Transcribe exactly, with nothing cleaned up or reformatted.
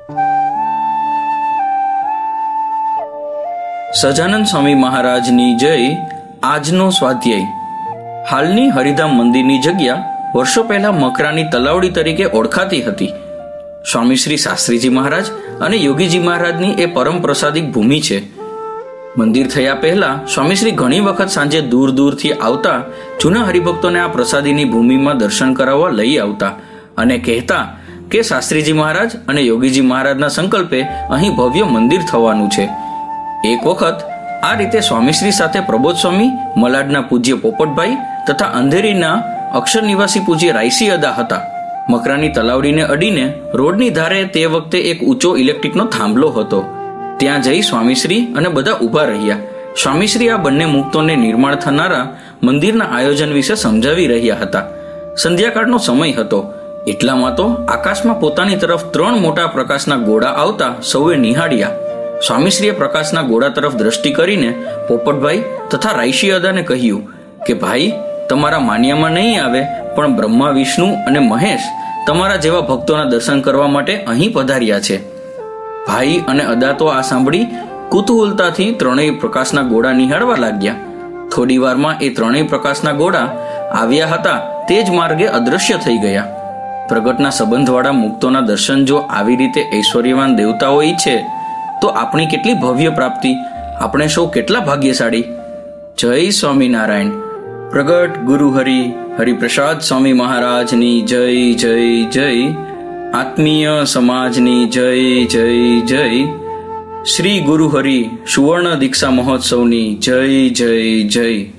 સજાનંદ સ્વામી મહારાજની જય. આજનો સ્વાધ્યાય. હાલની હરિધામ મંદિરની જગ્યા વર્ષો પહેલા મકરાની તલાવડી તરીકે ઓળખાતી હતી. સ્વામી શ્રી શાસ્ત્રીજી મહારાજ અને યોગીજી મહારાજની એ પરમ પ્રસાદિક ભૂમિ છે. મંદિર થયા પહેલા સ્વામીશ્રી ઘણી વખત સાંજે દૂર દૂરથી આવતા જૂના હરિભક્તોને આ પ્રસાદીની ભૂમિમાં દર્શન કરાવવા લઈ આવતા અને કહેતા કે શાસ્ત્રીજી મહારાજ અને યોગીજી મહારાજના સંકલ્પે અહીં ભવ્ય મંદિર થવાનું છે. એક વખત આ રીતે સ્વામીશ્રી સાથે પ્રબોધ સ્વામી, મલાડના પૂજ્ય પોપટભાઈ તથા અંધેરીના અક્ષર નિવાસી પૂજ્ય રાયસી અદા હતા. મકરાની તલાવડીને અડીને રોડની ધારે તે વખતે એક ઊંચો ઇલેક્ટ્રિકનો થાંભલો હતો. ત્યાં જઈ સ્વામીશ્રી અને બધા ઊભા રહ્યા. સ્વામીશ્રી આ બંને મુક્તોને નિર્માણ થનારા મંદિરના આયોજન વિશે સમજાવી રહ્યા હતા. સંધ્યાકાળનો સમય હતો. એટલામાં તો આકાશમાં પોતાની તરફ ત્રણ મોટા પ્રકાશના ગોળા આવતા સૌએ નિહાળ્યા. સ્વામીશ્રીએ પ્રકાશના ગોળા તરફ દ્રષ્ટિ કરીને પોપટભાઈ તથા રાયસી અદાને કહ્યું કે ભાઈ, તમારા માન્યામાં નહીં આવે, પણ બ્રહ્મા, વિષ્ણુ અને મહેશ તમારા જેવા ભક્તોના દર્શન કરવા માટે અહીં પધાર્યા છે. ભાઈ અને અદા તો આ સાંભળી કુતૂહલતાથી ત્રણેય પ્રકાશના ગોળા નિહાળવા લાગ્યા. થોડી વારમાં એ ત્રણેય પ્રકાશના ગોળા આવ્યા હતા તે જ માર્ગે અદૃશ્ય થઈ ગયા. પ્રગટના સંબંધવાળા મુક્તોના દર્શન જો આવી રીતે ઐશ્વર્યવાન દેવતાઓ ઈચ્છે તો આપણી કેટલી ભવ્ય પ્રાપ્તિ, આપણે સૌ કેટલા ભાગ્યશાળી. જય સ્વામિનારાયણ. પ્રગટ ગુરુ હરિ હરિપ્રસાદ સ્વામી મહારાજની જય જય જય. આત્મીય સમાજની જય જય જય. શ્રી ગુરુ હરિ સુવર્ણ દીક્ષા મહોત્સવની જય જય જય.